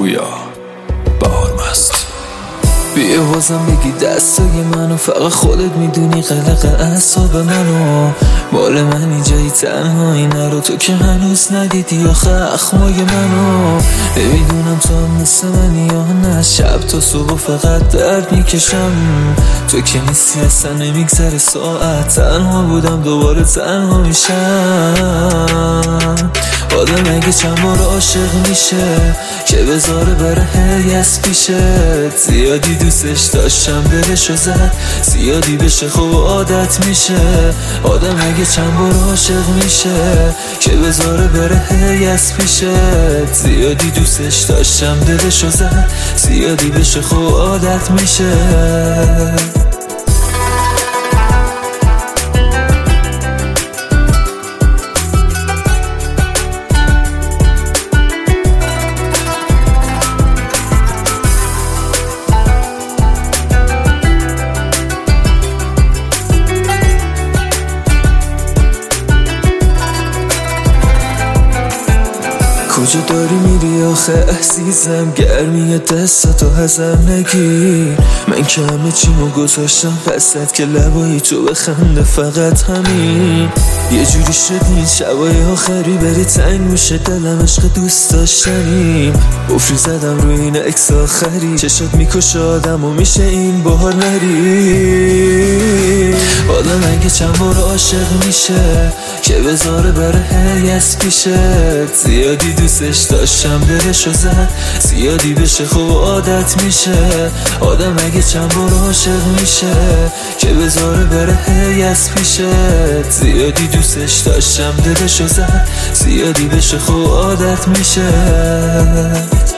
پویا بهار مست. بیا بازم بگی دستای منو، فقط خودت میدونی قلق اعصاب منو. مال منی جایی تنهایی نرو، تو که هنوز ندیدی آخه اخمای منو. نمیدونم تو هم مثل منی یا نه، شب تا صبح فقط درد میکشم. تو که نیستی اصلا نمیگذره ساعت، تنها بودم دوباره تنها میشم. آدم اگه چند بار عاشق میشه که بذاره بره هی از پیشت. زیادی دوستش داشتم دلشو زد، زیادی بشه خوب عادت میشه. آدم اگه چند بار عاشق میشه که بذاره بره هی از پیشت. زیادی دوستش داشتم دلشو زد، زیادی بشه خوب عادت میشه. کجا داری میری آخه عزیزم، گرمی دستاتو ازم نگیر. من که همه چیمو گذاشتم وسط که لبایی تو بخنده، فقط همین. یه جوری شد این شبای آخری بری تنگ میشه دلم، عشق دوست داشتنیم. بفری زدم روی این اکس آخری، چشات میکشه آدم و میشه این بهار نری. آدم اگه چند بار عاشق میشه که بذاره بره هی از پیشت. زیادی دوستش داشتم دلشو زد، زیادی بشه خوب عادت میشه. آدم اگه چند بار عاشق میشه که بذاره بره هی از پیشت. زیادی دوستش داشتم دلشو زد، زیادی بشه خوب عادت میشه.